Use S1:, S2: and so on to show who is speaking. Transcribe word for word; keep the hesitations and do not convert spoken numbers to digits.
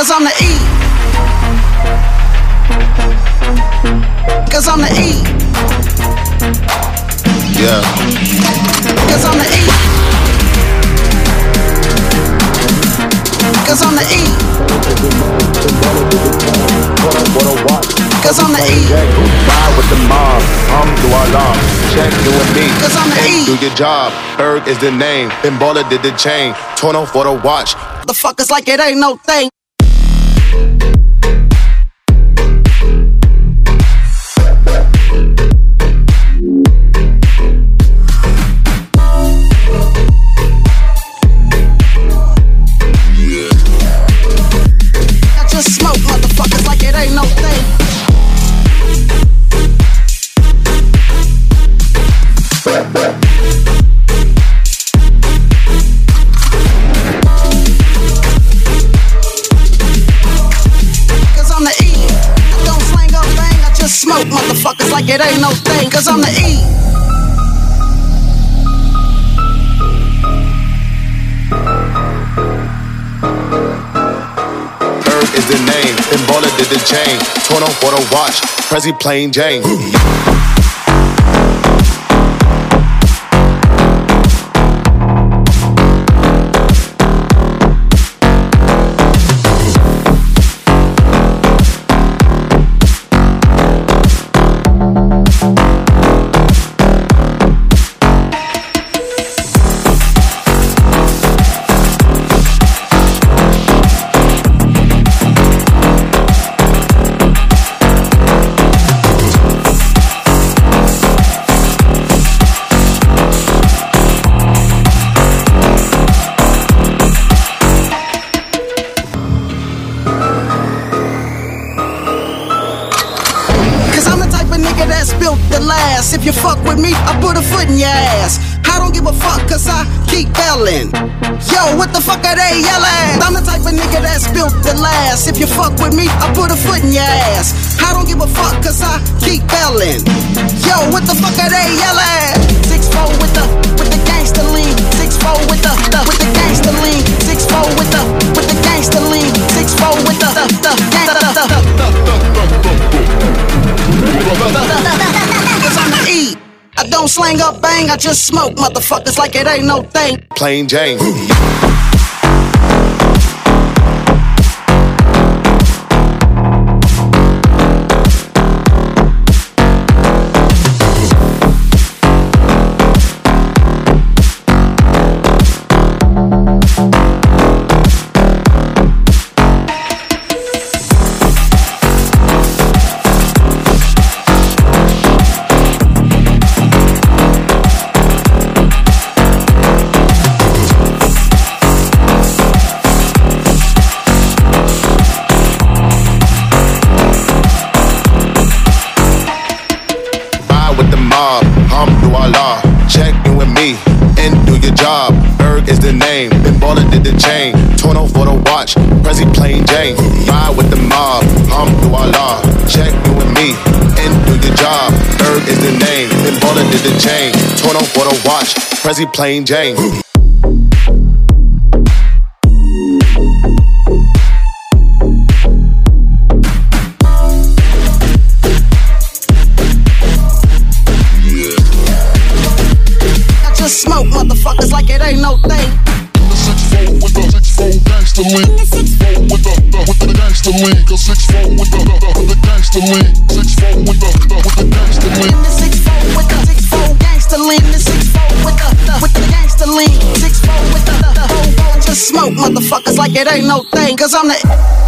S1: Cause I'm the E. Cause I'm the E.
S2: Yeah.
S1: Cause I'm the E. Cause I'm the E. Cause I'm the E.
S2: Ride with the mob, hum through our law. Check you and me.
S1: Cause I'm the E.
S2: Do your job. Berg is the name. Ben Baller did the chain. Torn on for the watch.
S1: The fuck is like it ain't no thing. Smoke motherfuckers like it ain't no thing. Cause I'm the E. I don't slang or bang, I just smoke motherfuckers like it ain't no thing. Cause I'm the E.
S2: Is the name, Ben Baller did the chain. Torn on for the watch, Prezi plain Jane. If you fuck with me, I put a foot in your ass. I don't give a fuck cause I keep yelling. Yo, what the fuck are they yelling? I'm the type of nigga that's built to last. If you fuck with me, I put a foot in your ass. I don't give a fuck cause I keep yelling. Yo, what the fuck are they yelling? six four with the, with the gangster lean. six four with the, the, with the gangster lean. six four with the, with the gangster lean. six four with the, the, the, gangster, the, the, cause I'm the E. I don't slang or bang, I just smoke motherfuckers like it ain't no thing. Plain Jane. Check in with me and do your job. Berg is the name. Ben Baller did the chain. Torn on for the watch. Prezi plain Jane. Ride with the mob. Hum through our law. Check in with me and do your job. Berg is the name. Ben Baller did the chain. Torn on for the watch. Prezi plain Jane.
S1: Smoke motherfuckers like it ain't no thing.
S3: The six four with the six four gangster lean. six four with the, the with the gangster lean. Go six four with the the, the with the gangster lean. six four with the the with the gangster lean.
S1: The six four with the six four gangster lean. The six four with the the with the gangster lean. six four with the the the. Just smoke motherfuckers like it ain't no thing. Cause I'm the